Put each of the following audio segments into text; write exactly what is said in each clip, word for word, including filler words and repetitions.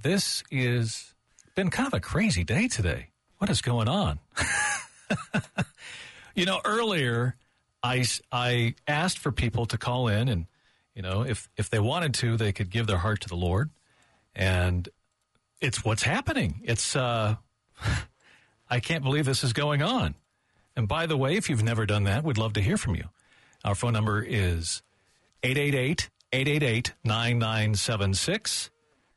this is been kind of a crazy day today. What is going on? You know, earlier I, I asked for people to call in and, you know, if, if they wanted to, they could give their heart to the Lord. And it's what's happening. It's, uh, I can't believe this is going on. And by the way, if you've never done that, we'd love to hear from you. Our phone number is eight eight eight, eight eight eight, nine nine seven six.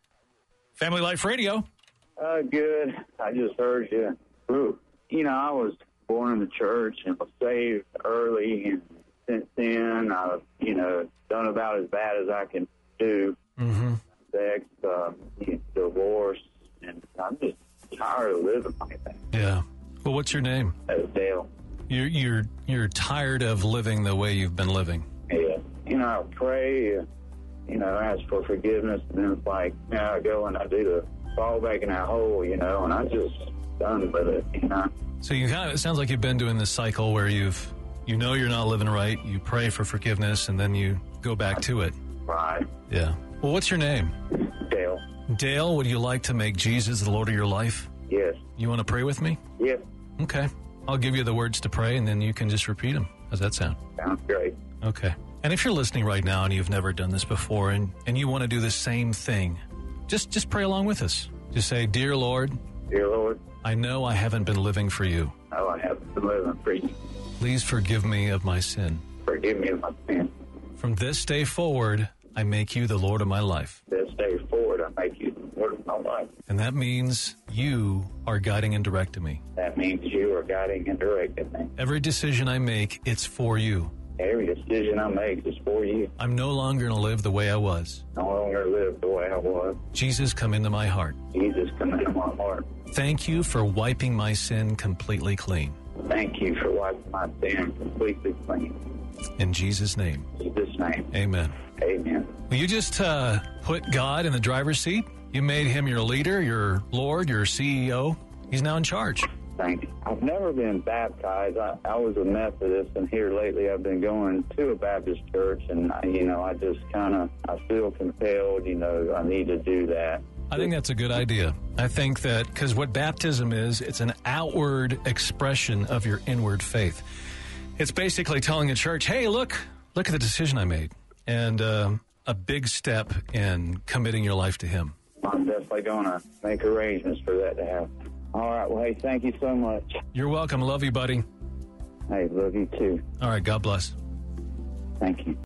Family Life Radio. Uh, good. I just heard you. Ooh. You know, I was born in the church and was saved early, and since then I've, you know, done about as bad as I can do. Mm-hmm. Sex, uh, divorce, and I'm just tired of living like that. Yeah. Well, what's your name? That's Dale. You're you're you're tired of living the way you've been living. Yeah. You know, I pray, uh, you know, ask for forgiveness, and then it's like, now I go and I do the fall back in that hole, you know, and I'm just done with it, you know. So you kind of, it sounds like you've been doing this cycle where you've, you know you're not living right, you pray for forgiveness, and then you go back to it. Right. Yeah. Well, what's your name? Dale. Dale, would you like to make Jesus the Lord of your life? Yes. You want to pray with me? Yes. Okay. I'll give you the words to pray, and then you can just repeat them. How's that sound? Sounds great. Okay. And if you're listening right now and you've never done this before, and, and you want to do the same thing, just just pray along with us. Just say, Dear Lord, Dear Lord, I know I haven't been living for you. no, I haven't been living for you. Please forgive me of my sin. Forgive me of my sin. From this day forward, I make you the Lord of my life. This day forward, I make you the Lord of my life. And that means you are guiding and directing me. That means you are guiding and directing me. Every decision I make, it's for you. Every decision I make is for you. I'm no longer going to live the way I was. No longer live the way I was. Jesus, come into my heart. Jesus, come into my heart. Thank you for wiping my sin completely clean. Thank you for wiping my sin completely clean. In Jesus' name. In Jesus' name. Amen. Amen. Will you just uh, put God in the driver's seat? You made him your leader, your Lord, your C E O. He's now in charge. Thank you. I've never been baptized. I, I was a Methodist, and here lately I've been going to a Baptist church, and, I, you know, I just kind of, I feel compelled, you know, I need to do that. I think that's a good idea. I think that, because what baptism is, it's an outward expression of your inward faith. It's basically telling the church, hey, look, look at the decision I made. And uh, a big step in committing your life to him. I'm definitely going to make arrangements for that to happen. All right. Well, hey, thank you so much. You're welcome. Love you, buddy. Hey, love you too. All right. God bless. Thank you.